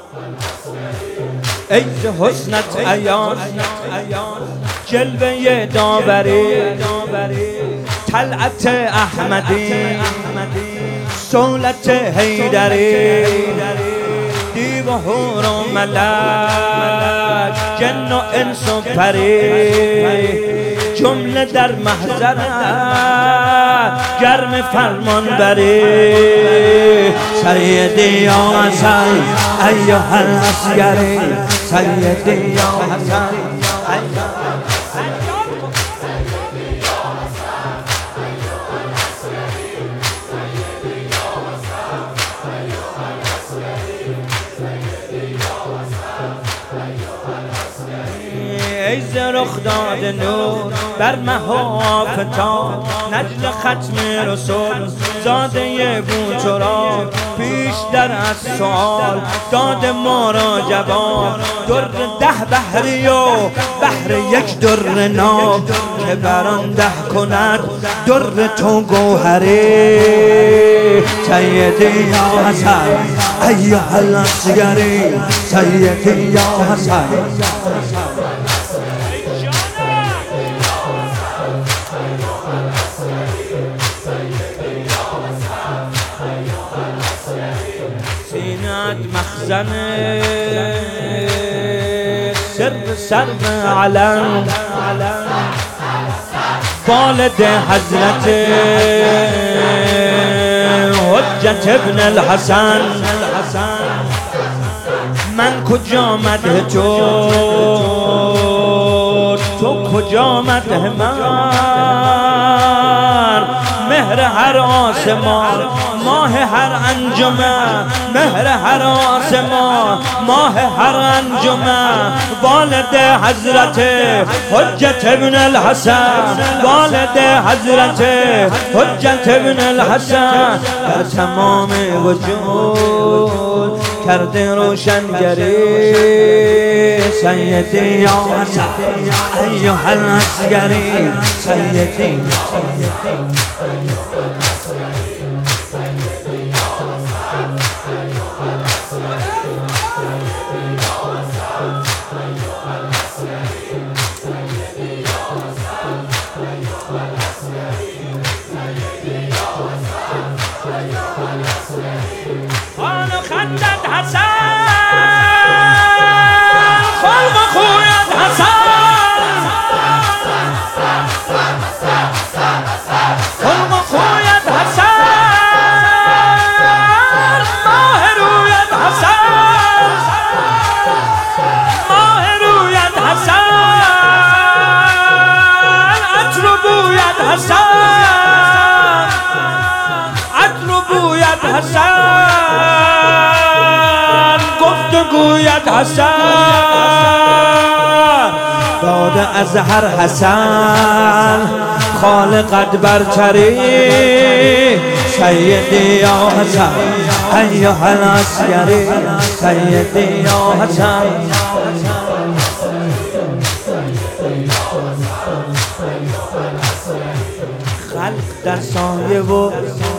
ای ز حسنت عیان جلوه داوری طلعت احمدی صولت حیدری دیو و حور و ملک جن و انس و پری جمله در محضرت گرم فرمان بری سیدی یا حسن ایها العسکری سیدی یا حسن ای ز رخ داد نور بر مه و آفتاب نجل ختم رسول زاده بوچرا پیش در از سؤال داد ما را جواب در 10 بحری و بحر یک در ناب که بران 10 کند در تو گوهری سیدی یا حسن ایها العسکری سیدی یا حسن سینت مخزن سر علم والد حضرت حجت ابن الحسن من کجا مدح تو کجا مدح من مهر هر آسمان ماه هر انجمن مهر هر آسمان ماه هر انجمن والد حضرت حجت ابن الحسن والد حضرت حجت ابن الحسن در تمام وجود کرده روشنگری سیدی یا حسن ایها العسکری سیدی خان خندت حسن خلق خویت حسن خلق خویت حسن ماه رویت حسن ماه رویت حسن عطر بویت حسن عطر بویت حسن گفتگویت حسن داد از هر حسن خالقت برتری سیدی یا حسن ایها العسکری سیدی یا حسن خلق در سایه و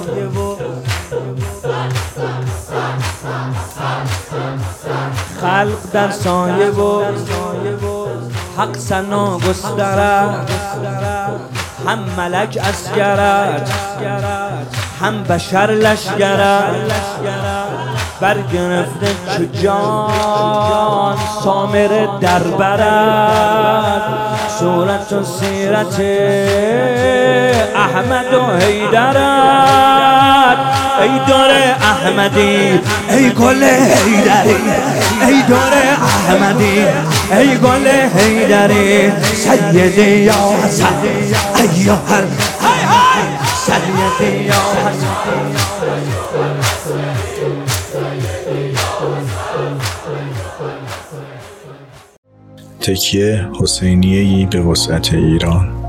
خلق در سایه و حق ثنا گسترد هم ملک اسگرد هم بشر لشگرد برگرفته چو جان سامر در برد صورت و سیرت احمد و حیدرد ای دور احمدی ای گل حیدری ای دور احمدی ای گل حیدری سیدی یا حسن ایها سیدی یا حسن تکیه حسینیه‌ای به وسعت ایران.